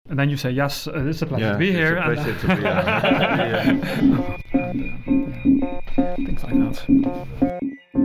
And then you say, yes, it's a pleasure to be here. It's a pleasure to be here. And, things like that.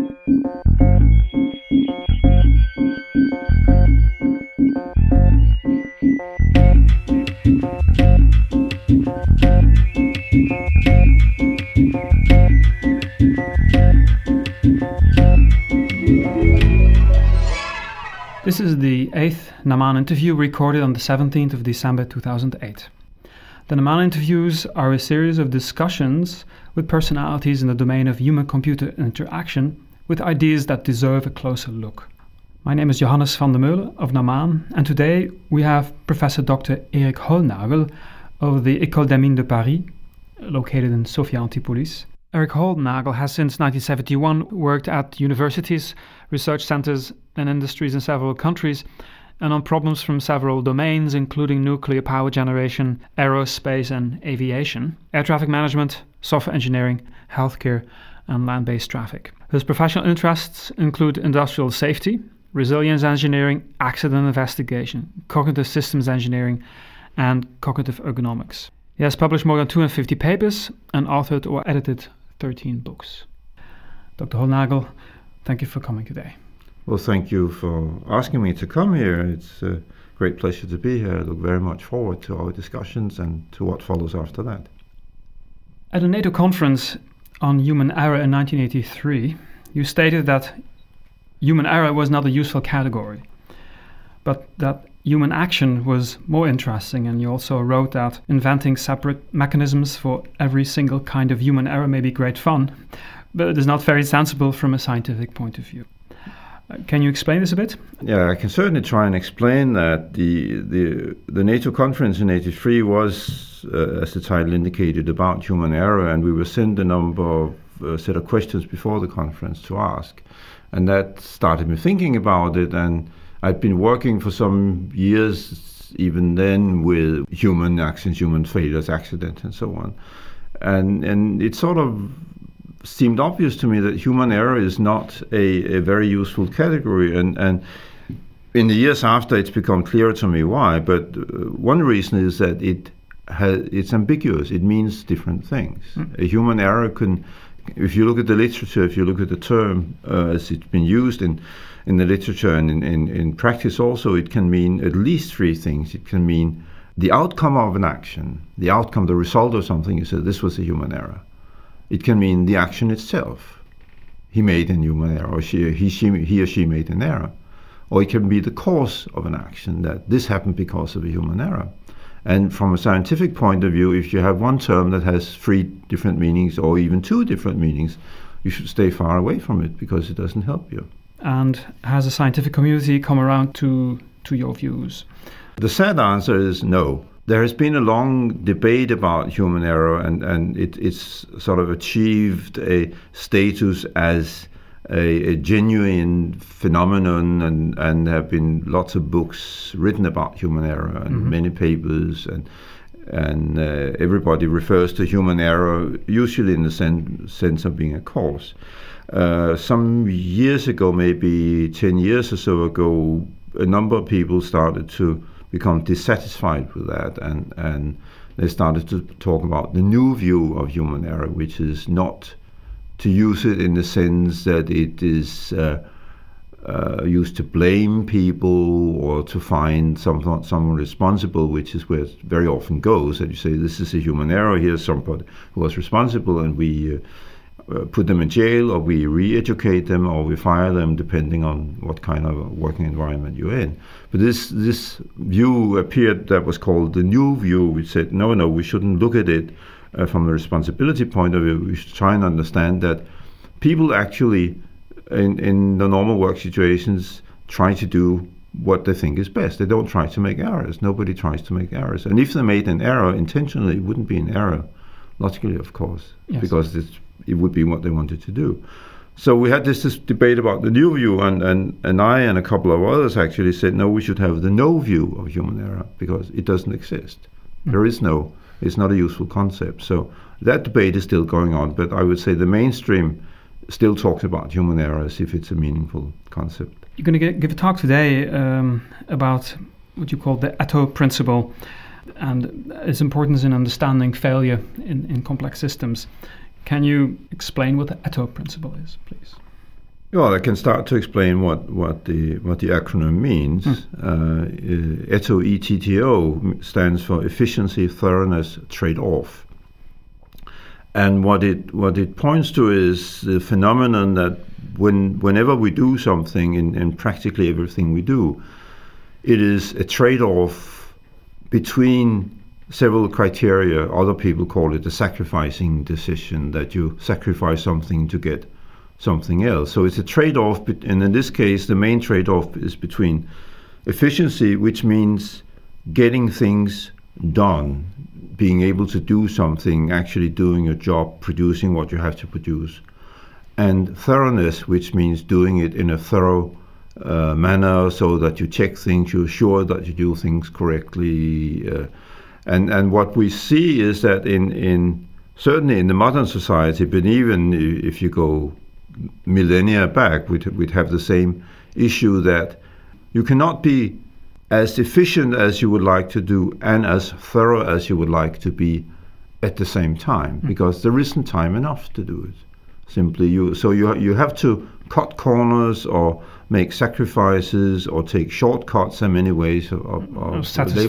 This is the 8th Naman interview recorded on the 17th of December 2008. The Naman interviews are a series of discussions with personalities in the domain of human-computer interaction with ideas that deserve a closer look. My name is Johannes van der Meulen of Naman, and today we have Professor Dr. Erik Hollnagel of the École des Mines de Paris, located in Sophia Antipolis. Erik Hollnagel has since 1971 worked at universities, research centers and industries in several countries and on problems from several domains including nuclear power generation, aerospace and aviation, air traffic management, software engineering, healthcare and land-based traffic. His professional interests include industrial safety, resilience engineering, accident investigation, cognitive systems engineering and cognitive ergonomics. He has published more than 250 papers and authored or edited 13 books. Dr. Hollnagel, thank you for coming today. Well, thank you for asking me to come here. It's a great pleasure to be here. I look very much forward to our discussions and to what follows after that. At a NATO conference on human error in 1983, you stated that human error was not a useful category, but that human action was more interesting, and you also wrote that inventing separate mechanisms for every single kind of human error may be great fun, but it is not very sensible from a scientific point of view. Can you explain this a bit? Yeah, I can certainly try and explain that. The NATO conference in '83 was, as the title indicated, about human error, and we were sent a number of set of questions before the conference to ask, and that started me thinking about it. And I'd been working for some years even then with human accidents, human failures, accidents, and so on. And it sort of seemed obvious to me that human error is not a very useful category. And in the years after, it's become clearer to me why. But one reason is that it's ambiguous. It means different things. A human error can, if you look at the literature, if you look at the term as it's been used in the literature and in practice also, it can mean at least three things. It can mean the outcome of an action, the outcome, the result of something. You say this was a human error. It can mean the action itself. He made a human error, or he or she made an error. Or it can be the cause of an action, that this happened because of a human error. And from a scientific point of view, if you have one term that has three different meanings or even two different meanings, you should stay far away from it because it doesn't help you. And has the scientific community come around to your views? The sad answer is no. There has been a long debate about human error, and it's sort of achieved a status as a genuine phenomenon, and there have been lots of books written about human error and many papers, and everybody refers to human error usually in the sense of being a cause. Some years ago, maybe 10 years or so ago, a number of people started to become dissatisfied with that, and they started to talk about the new view of human error, which is not to use it in the sense that it is used to blame people or to find someone responsible, which is where it very often goes, that you say this is a human error, here's somebody who was responsible, and we put them in jail, or we re-educate them, or we fire them, depending on what kind of working environment you're in. But this view appeared that was called the new view, which said, no, we shouldn't look at it from a responsibility point of view. We should try and understand that people actually, in the normal work situations, try to do what they think is best. They don't try to make errors. Nobody tries to make errors. And if they made an error intentionally, it wouldn't be an error, logically, of course, yes, because it would be what they wanted to do. So we had this debate about the new view, and I and a couple of others actually said, no, we should have the no view of human error, because it doesn't exist. There is no, it's not a useful concept. So that debate is still going on, but I would say the mainstream still talks about human error as if it's a meaningful concept. You're going to give a talk today about what you call the Etto principle. and its importance in understanding failure in complex systems. Can you explain what the ETO principle is, please? Well, I can start to explain what the acronym means. ETO, ETTO, stands for efficiency, thoroughness, trade-off. And what it points to is the phenomenon that whenever we do something in practically everything we do, it is a trade-off between several criteria. Other people call it a sacrificing decision, that you sacrifice something to get something else. So it's a trade-off, and in this case, the main trade-off is between efficiency, which means getting things done, being able to do something, actually doing your job, producing what you have to produce, and thoroughness, which means doing it in a thorough manner, so that you check things, you're sure that you do things correctly. And what we see is that in certainly in the modern society, but even if you go millennia back, we'd have the same issue, that you cannot be as efficient as you would like to do and as thorough as you would like to be at the same time, because there isn't time enough to do it. Simply, you have to cut corners or make sacrifices or take shortcuts in many ways of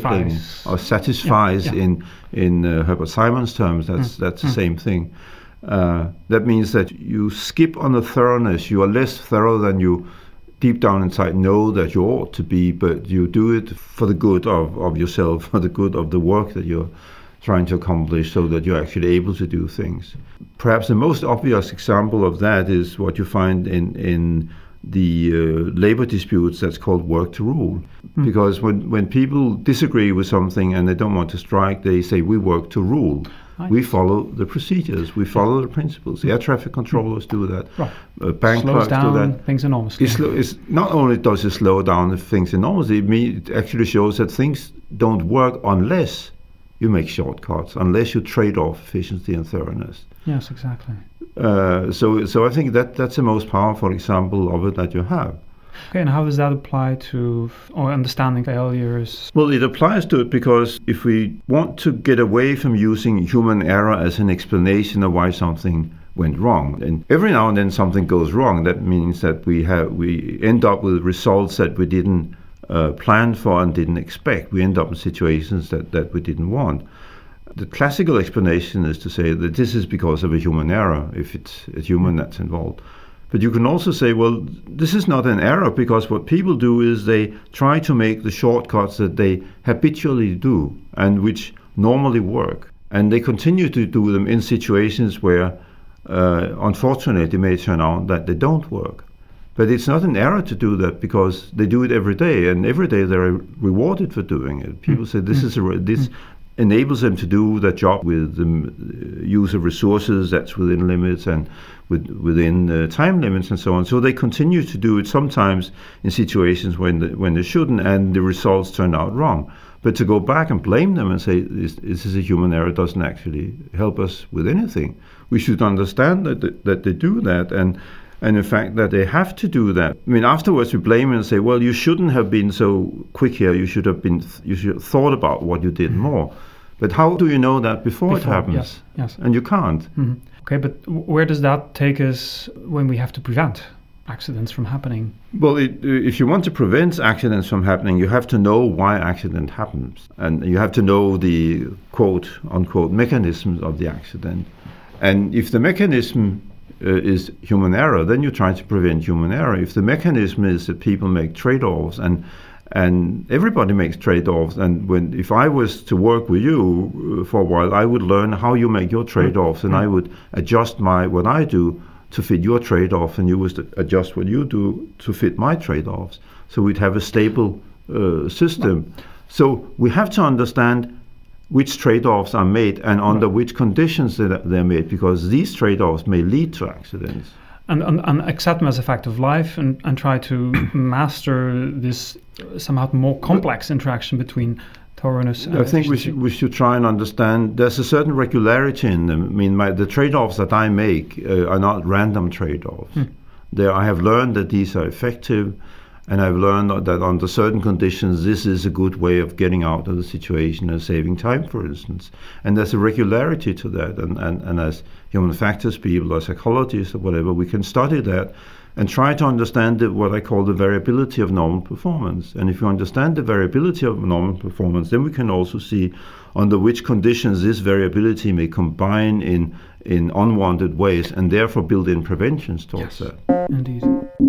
satisfies in Herbert Simon's terms. That's the same thing. That means that you skip on the thoroughness. You are less thorough than you deep down inside know that you ought to be, but you do it for the good of yourself, for the good of the work that you're trying to accomplish, so that you're actually able to do things. Perhaps the most obvious example of that is what you find in the labor disputes that's called work to rule. Because when people disagree with something and they don't want to strike, they say, we work to rule. Right. We follow the procedures, we follow the principles. Air traffic controllers do that. Right. Bank slows clerks down do that. Things enormously. It's not only does it slow down things enormously, it actually shows that things don't work unless you make shortcuts, unless you trade off efficiency and thoroughness. Yes, exactly. So I think that's the most powerful example of it that you have. Okay, and how does that apply to or understanding failures? Well, it applies to it because if we want to get away from using human error as an explanation of why something went wrong, and every now and then something goes wrong, that means that we end up with results that we didn't plan for and didn't expect. We end up in situations that we didn't want. The classical explanation is to say that this is because of a human error, if it's a human that's involved. But you can also say, well, this is not an error, because what people do is they try to make the shortcuts that they habitually do and which normally work. And they continue to do them in situations where, unfortunately, it may turn out that they don't work. But it's not an error to do that, because they do it every day, and every day they're rewarded for doing it. People say this enables them to do their job with the use of resources that's within limits and within time limits and so on. So they continue to do it, sometimes in situations when they shouldn't, and the results turn out wrong. But to go back and blame them and say this is a human error doesn't actually help us with anything. We should understand that they do that, and in fact that they have to do that. I mean, afterwards we blame them and say, well, you shouldn't have been so quick here. You should have thought about what you did more. But how do you know that before it happens? Yes. And you can't. Mm-hmm. Okay, but where does that take us when we have to prevent accidents from happening? Well, if you want to prevent accidents from happening, you have to know why accident happens. And you have to know the quote, unquote, mechanisms of the accident. And if the mechanism is human error, then you try to prevent human error. If the mechanism is that people make trade-offs, and everybody makes trade-offs, and if I was to work with you for a while, I would learn how you make your trade-offs, and I would adjust what I do to fit your trade-off, and you would adjust what you do to fit my trade-offs. So we'd have a stable system. So we have to understand which trade-offs are made and under which conditions they're made, because these trade-offs may lead to accidents. And accept them as a fact of life, and try to master this somehow more complex interaction between thoroughness and I think we should try and understand there's a certain regularity in them. I mean, the trade-offs that I make are not random trade-offs. I have learned that these are effective, And I've learned that under certain conditions, this is a good way of getting out of the situation and saving time, for instance. And there's a regularity to that. And as human factors people or psychologists or whatever, we can study that and try to understand what I call the variability of normal performance. And if you understand the variability of normal performance, then we can also see under which conditions this variability may combine in unwanted ways, and therefore build in preventions towards that. Indeed.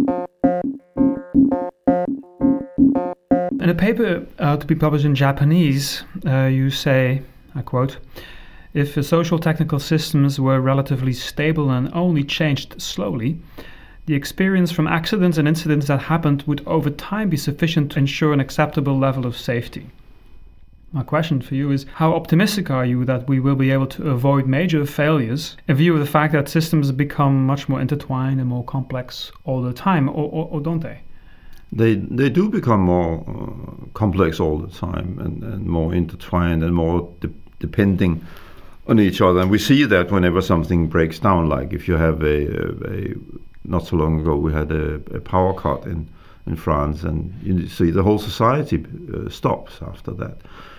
In a paper to be published in Japanese, you say, I quote, "If social technical systems were relatively stable and only changed slowly, the experience from accidents and incidents that happened would over time be sufficient to ensure an acceptable level of safety." My question for you is, how optimistic are you that we will be able to avoid major failures in view of the fact that systems become much more intertwined and more complex all the time, or don't they? They do become more complex all the time and more intertwined and more depending on each other. And we see that whenever something breaks down, like if you have a not so long ago we had a power cut in France, and you see the whole society stops after that.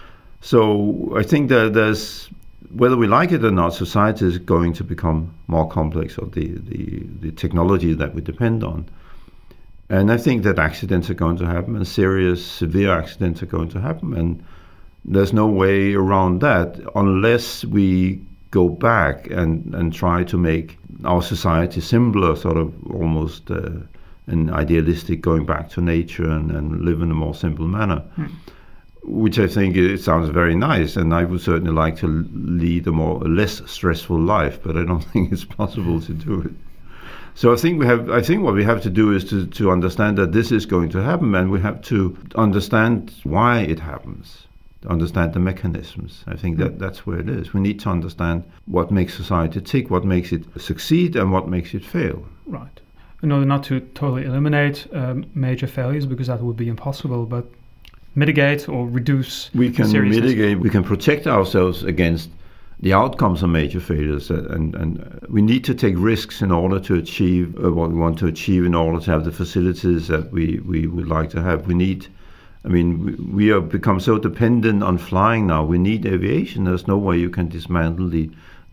So I think that there's, whether we like it or not, society is going to become more complex, or the technology that we depend on. And I think that accidents are going to happen, and serious, severe accidents are going to happen. And there's no way around that unless we go back and try to make our society simpler, sort of almost an idealistic going back to nature and live in a more simple manner. Which I think it sounds very nice, and I would certainly like to lead a less stressful life, but I don't think it's possible to do it. So I think what we have to do is to understand that this is going to happen, and we have to understand why it happens, understand the mechanisms. I think that's where it is. We need to understand what makes society tick, what makes it succeed, and what makes it fail. Right. In order not to totally eliminate major failures, because that would be impossible, but mitigate or reduce. We can mitigate. We can protect ourselves against the outcomes of major failures, and we need to take risks in order to achieve what we want to achieve, in order to have the facilities that we would like to have. We have become so dependent on flying now. We need aviation. There's no way you can dismantle the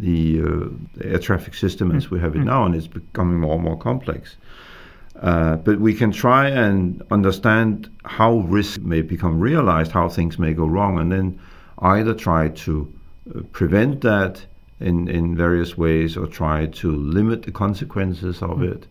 air traffic system as we have it now, and it's becoming more and more complex. But we can try and understand how risk may become realized, how things may go wrong, and then either try to prevent that in various ways, or try to limit the consequences of it.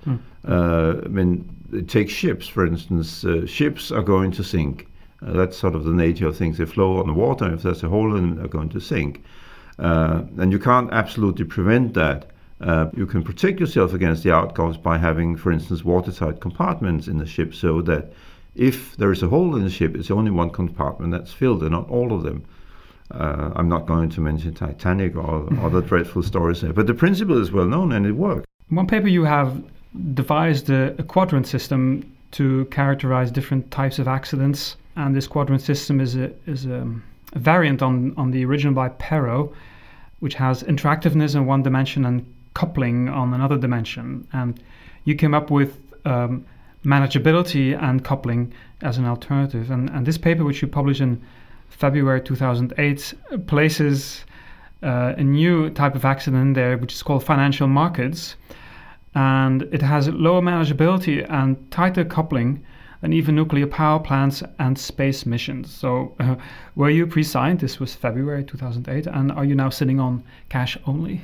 Take ships, for instance. Ships are going to sink. That's sort of the nature of things. They flow on the water. If there's a hole in them, they're going to sink. And you can't absolutely prevent that. You can protect yourself against the outcomes by having, for instance, watertight compartments in the ship, so that if there is a hole in the ship, it's only one compartment that's filled and not all of them. I'm not going to mention Titanic or other dreadful stories there, but the principle is well known and it works. In one paper you have devised a quadrant system to characterize different types of accidents, and this quadrant system is a variant on the original by Perrow, which has interactiveness in one dimension and coupling on another dimension. And you came up with manageability and coupling as an alternative. And this paper, which you published in February 2008, places a new type of accident in there, which is called financial markets. And it has lower manageability and tighter coupling than even nuclear power plants and space missions. So were you pre-signed? This was February 2008. And are you now sitting on cash only?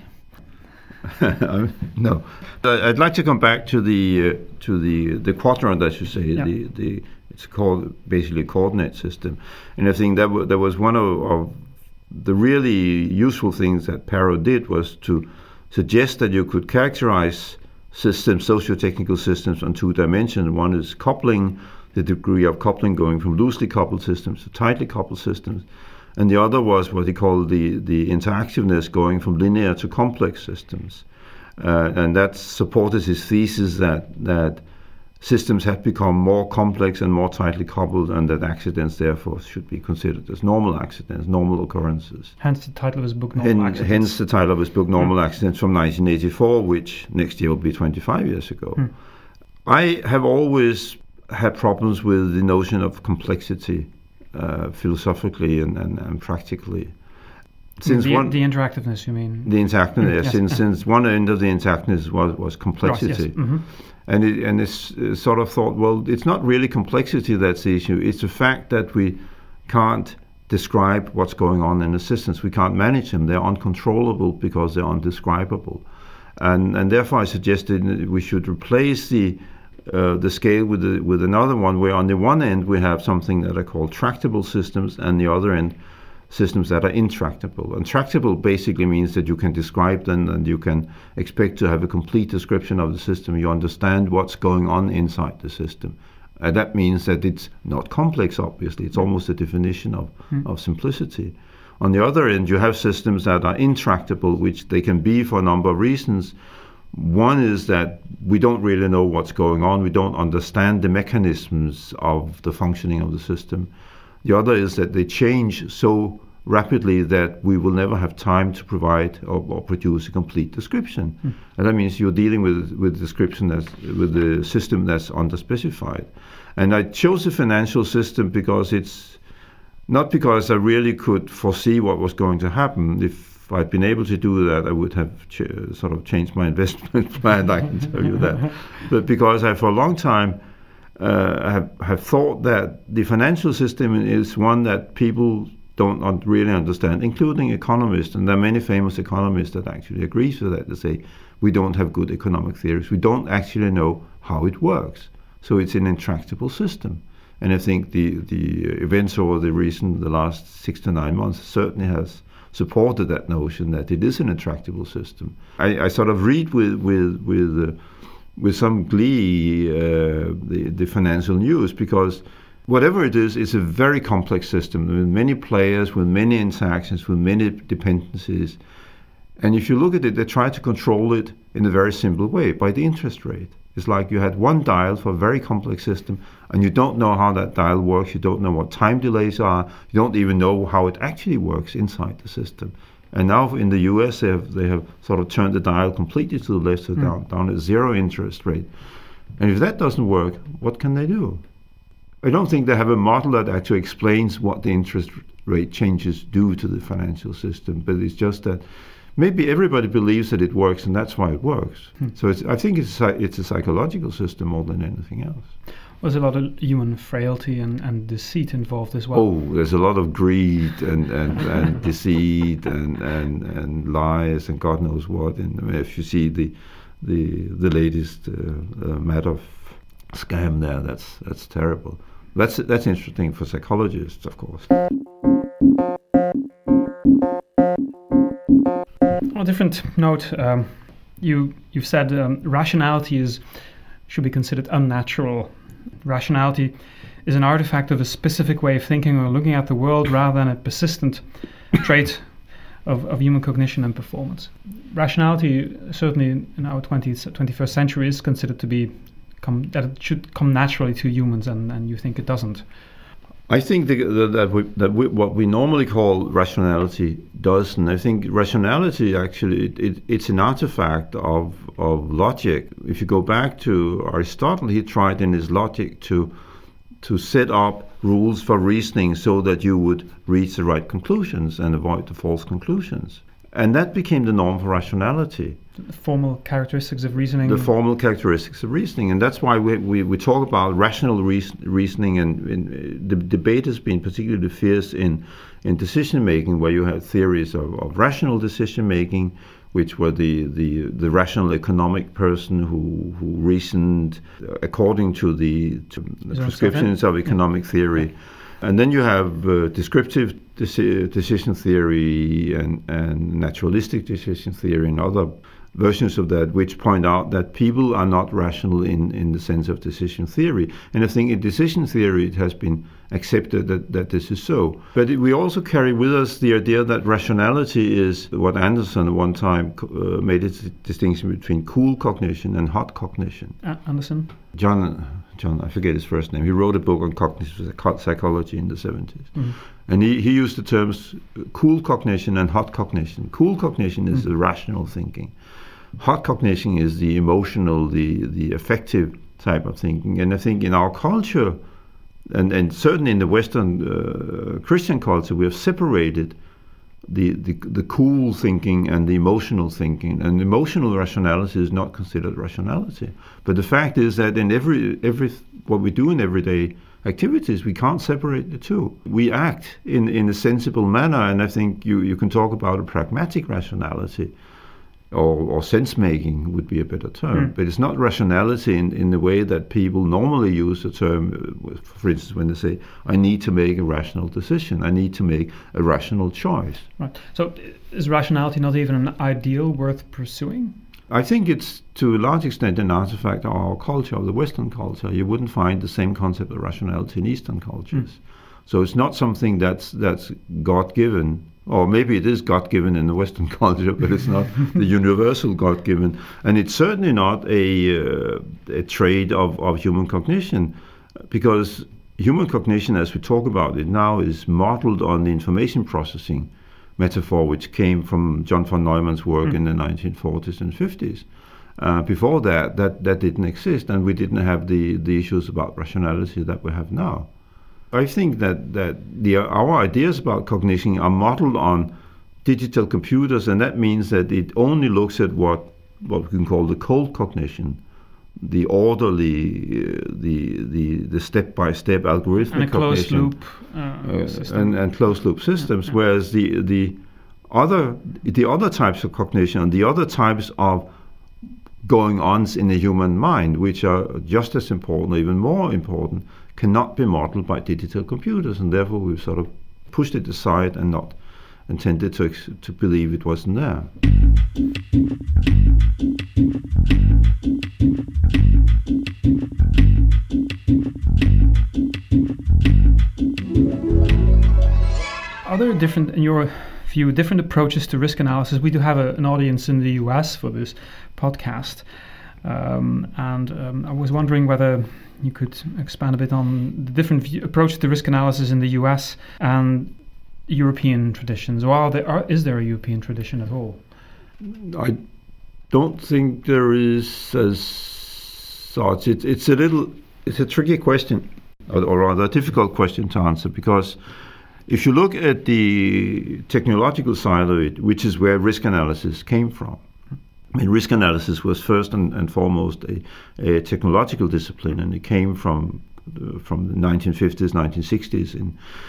No. I'd like to come back to the quadrant, as you say. Yeah. It's called basically a coordinate system. And I think that was one of the really useful things that Perrow did, was to suggest that you could characterize systems, socio-technical systems, on two dimensions. One is coupling, the degree of coupling going from loosely coupled systems to tightly coupled systems. And the other was what he called the interactiveness, going from linear to complex systems. And that supported his thesis that systems have become more complex and more tightly coupled, and that accidents therefore should be considered as normal accidents, normal occurrences. Hence the title of his book, Normal Accidents. Hence the title of his book, Normal Accidents, from 1984, which next year will be 25 years ago. I have always had problems with the notion of complexity, philosophically and practically. Since the interactiveness, you mean? The interactiveness. Yes. Since one end of the interactiveness was complexity. Right, yes. Mm-hmm. And it's sort of thought, well, it's not really complexity that's the issue. It's the fact that we can't describe what's going on in the systems. We can't manage them. They're uncontrollable because they're undescribable. And therefore I suggested we should replace the scale with another one, where on the one end we have something that are called tractable systems, and the other end systems that are intractable. And tractable basically means that you can describe them and you can expect to have a complete description of the system. You understand what's going on inside the system. And that means that it's not complex, obviously. It's almost a definition of simplicity. On the other end, you have systems that are intractable, which they can be for a number of reasons. One is that we don't really know what's going on. We don't understand the mechanisms of the functioning of the system. The other is that they change so rapidly that we will never have time to provide or produce a complete description. And that means you're dealing with description with the system that's underspecified. And I chose the financial system because it's not because I really could foresee what was going to happen. If I'd been able to do that, I would have sort of changed my investment plan, I can tell you that. But because I, for a long time, have thought that the financial system is one that people don't really understand, including economists. And there are many famous economists that actually agree with that. They say, we don't have good economic theories. We don't actually know how it works. So it's an intractable system. And I think the events over the last 6 to 9 months certainly has supported that notion that it is an intractable system. I sort of read with some glee the financial news, because whatever it is, it's a very complex system with many players, with many interactions, with many dependencies. And if you look at it, they try to control it in a very simple way, by the interest rate. It's like you had one dial for a very complex system, and you don't know how that dial works. You don't know what time delays are. You don't even know how it actually works inside the system. And now in the US, they have sort of turned the dial completely to the left, so down at zero interest rate. And if that doesn't work, what can they do? I don't think they have a model that actually explains what the interest rate changes do to the financial system, but it's just that maybe everybody believes that it works, and that's why it works. So I think it's a psychological system more than anything else. Was a lot of human frailty and deceit involved as well? Oh, there's a lot of greed and deceit and lies and God knows what. And if you see the latest Madoff scam there, that's terrible. That's interesting for psychologists, of course. On a different note, you've said rationality should be considered unnatural. Rationality is an artifact of a specific way of thinking or looking at the world rather than a persistent trait of human cognition and performance. Rationality, certainly in our 21st century, is considered to be that it should come naturally to humans, and you think it doesn't. I think that what we normally call rationality does, and I think rationality actually it's an artifact of logic. If you go back to Aristotle, he tried in his Logic to set up rules for reasoning so that you would reach the right conclusions and avoid the false conclusions. And that became the norm for rationality. The formal characteristics of reasoning. The formal characteristics of reasoning. And that's why we talk about rational reasoning, and the debate has been particularly fierce in decision-making, where you have theories of rational decision-making, which were the rational economic person who reasoned according to the prescriptions of economic theory. And then you have descriptive decision theory and naturalistic decision theory and other versions of that, which point out that people are not rational in the sense of decision theory. And I think in decision theory it has been accepted that this is so. But we also carry with us the idea that rationality is what Anderson at one time made its distinction between cool cognition and hot cognition. Anderson? John, I forget his first name. He wrote a book on cognitive psychology in the 70s. Mm-hmm. And he used the terms cool cognition and hot cognition. Cool cognition is the rational thinking. Hot cognition is the emotional, the affective type of thinking. And I think in our culture, and certainly in the Western Christian culture, we have separated the cool thinking and the emotional thinking. And emotional rationality is not considered rationality. But the fact is that in every what we do in everyday activities, we can't separate the two. We act in a sensible manner, and I think you can talk about a pragmatic rationality, or sense-making would be a better term. But it's not rationality in the way that people normally use the term, for instance, when they say, I need to make a rational decision, I need to make a rational choice. Right. So is rationality not even an ideal worth pursuing? I think it's, to a large extent, an artifact of our culture, of the Western culture. You wouldn't find the same concept of rationality in Eastern cultures. So it's not something that's God-given, or maybe it is God-given in the Western culture, but it's not the universal God-given. And it's certainly not a trait of human cognition, because human cognition, as we talk about it now, is modeled on the information processing metaphor, which came from John von Neumann's work in the 1940s and 50s. Before that didn't exist, and we didn't have the issues about rationality that we have now. I think that our ideas about cognition are modeled on digital computers, and that means that it only looks at what we can call the cold cognition, the orderly, the step-by-step algorithmic and a closed cognition, loop system. and closed loop systems, whereas the other types of cognition and the other types of going-ons in the human mind, which are just as important, or even more important, cannot be modeled by digital computers, and therefore we've sort of pushed it aside and not intended to believe it wasn't there. Are there different, in your view, different approaches to risk analysis? We do have an audience in the US for this podcast, and I was wondering whether you could expand a bit on the different approach to risk analysis in the US and European traditions. Or is there a European tradition at all? I don't think there is as such. It's a tricky question, or rather a difficult question to answer, because if you look at the technological side of it, which is where risk analysis came from, I mean, risk analysis was first and foremost a technological discipline, and it came from the 1950s, 1960s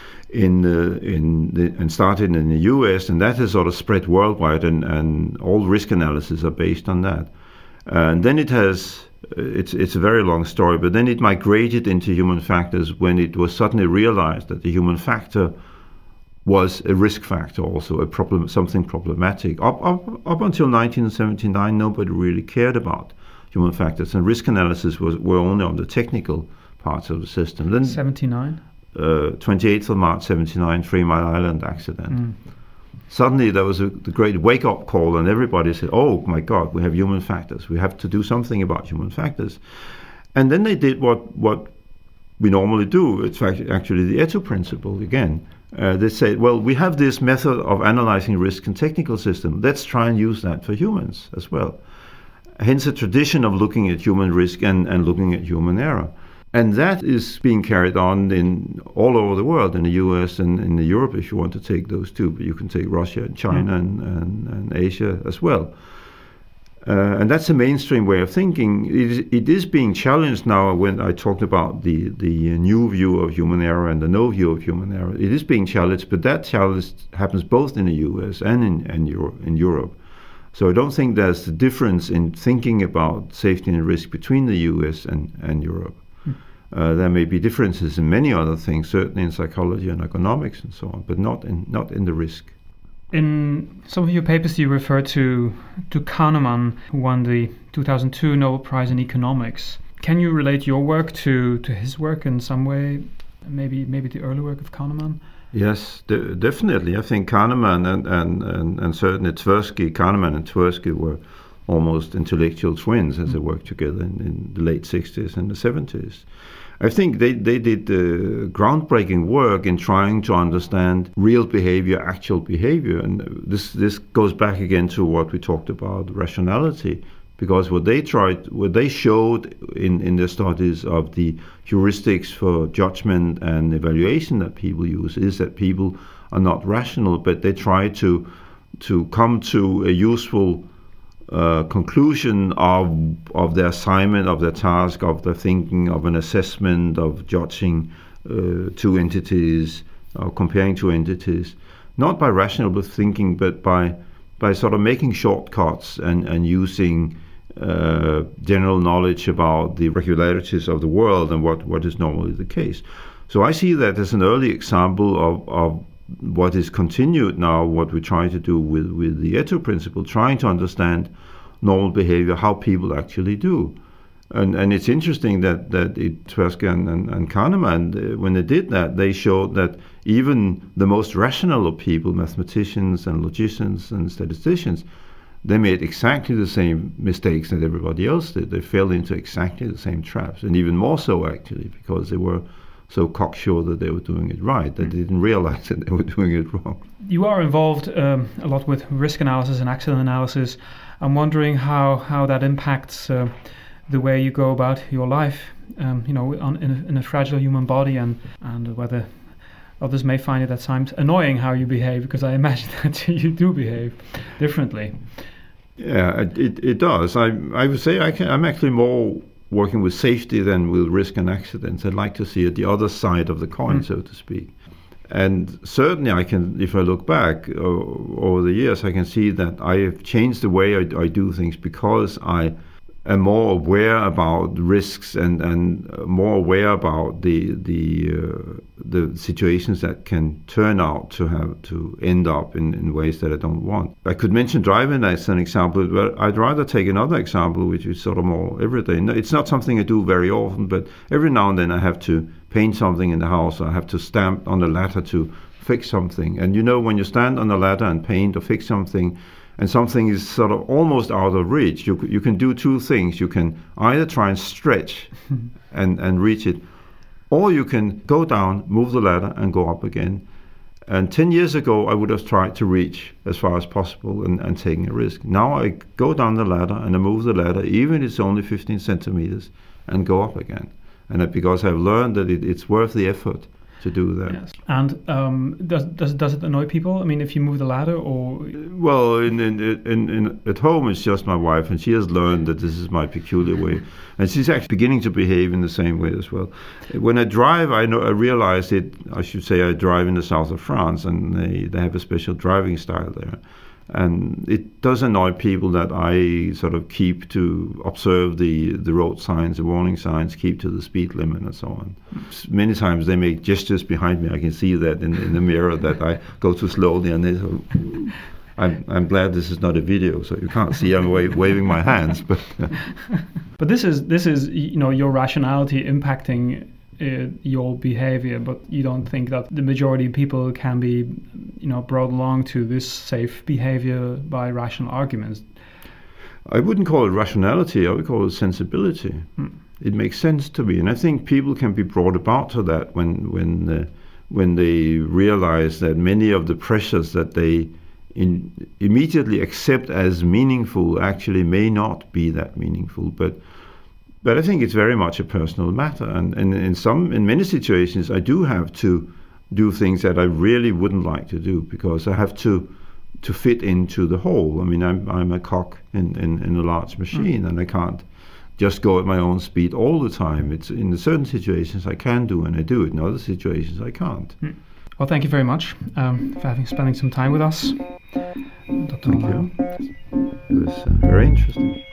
and started in the US, and that has sort of spread worldwide, and all risk analysis are based on that. And then it's a very long story, but then it migrated into human factors when it was suddenly realized that the human factor was a risk factor, also a problem, something problematic. Up until 1979, nobody really cared about human factors, and risk analysis were only on the technical parts of the system. Then 79? 28th of March 79, 3 Mile Island accident. Suddenly there was the great wake-up call, and everybody said, oh my God, we have human factors. We have to do something about human factors. And then they did what we normally do. It's actually the Eto principle again. They said, well, we have this method of analyzing risk in technical system. Let's try and use that for humans as well. Hence a tradition of looking at human risk and looking at human error. And that is being carried on in all over the world, in the US and in Europe, if you want to take those two. But you can take Russia and China and Asia as well. And that's a mainstream way of thinking. It is being challenged now. When I talked about the new view of human error and the no view of human error, it is being challenged, but that challenge happens both in the US and in Europe. So I don't think there's a difference in thinking about safety and risk between the US and Europe. There may be differences in many other things, certainly in psychology and economics and so on, but not in the risk. In some of your papers, you refer to Kahneman, who won the 2002 Nobel Prize in Economics. Can you relate your work to his work in some way? Maybe the early work of Kahneman? Yes, definitely. I think Kahneman and certainly Tversky, Kahneman and Tversky were almost intellectual twins as they worked together in the late 60s and the 70s. I think they did groundbreaking work in trying to understand real behavior, actual behavior. And this goes back again to what we talked about, rationality because what they showed in their studies of the heuristics for judgment and evaluation that people use is that people are not rational, but they try to come to a useful conclusion of their assignment, of their task, of their thinking, of an assessment, of judging two entities, or comparing two entities, not by rational thinking, but by sort of making shortcuts and using general knowledge about the regularities of the world and what is normally the case. So I see that as an early example of what is continued now, what we try to do with the Eto principle, trying to understand normal behavior, how people actually do. And it's interesting that Tversky and Kahneman, when they did that, they showed that even the most rational of people, mathematicians and logicians and statisticians, they made exactly the same mistakes that everybody else did. They fell into exactly the same traps, and even more so actually, because they were so cocksure that they were doing it right, that they didn't realize that they were doing it wrong. You are involved a lot with risk analysis and accident analysis. I'm wondering how that impacts the way you go about your life, in a fragile human body, and whether others may find it at times annoying how you behave, because I imagine that you do behave differently. Yeah, it does. I would say I'm actually more working with safety than with risk and accidents. I'd like to see it the other side of the coin, so to speak. And certainly I can, if I look back over the years, I can see that I have changed the way I do things, because I am more aware about risks and more aware about the situations that can turn out to end up in ways that I don't want. I could mention driving as an example, but I'd rather take another example, which is sort of more everyday. No, it's not something I do very often, but every now and then I have to paint something in the house, or I have to stamp on the ladder to fix something. And when you stand on the ladder and paint or fix something, and something is sort of almost out of reach, you can do two things. You can either try and stretch and reach it, or you can go down, move the ladder, and go up again. And 10 years ago, I would have tried to reach as far as possible and taking a risk. Now I go down the ladder and I move the ladder, even if it's only 15 centimeters, and go up again. And because I've learned that it's worth the effort to do that. Yes. And does it annoy people? I mean, if you move the ladder, or well, in at home it's just my wife, and she has learned that this is my peculiar way, and she's actually beginning to behave in the same way as well. When I drive, I realize it. I should say I drive in the south of France, and they have a special driving style there. And it does annoy people that I sort of keep to observe the road signs, the warning signs, keep to the speed limit and so on. Many times they make gestures behind me. I can see that in the mirror that I go too slowly, and they sort of, I'm glad this is not a video, so you can't see I'm waving my hands. But but this is your rationality impacting your behavior, but you don't think that the majority of people can be brought along to this safe behavior by rational arguments? I wouldn't call it rationality, I would call it sensibility. It makes sense to me, and I think people can be brought about to that when they realize that many of the pressures that they immediately accept as meaningful actually may not be that meaningful. But I think it's very much a personal matter, and in many situations I do have to do things that I really wouldn't like to do, because I have to fit into the whole. I mean, I'm a cog in a large machine, and I can't just go at my own speed all the time. It's in certain situations I can do, and I do it. In other situations I can't. Well, thank you very much for spending some time with us, Dr. Thank you. It was very interesting.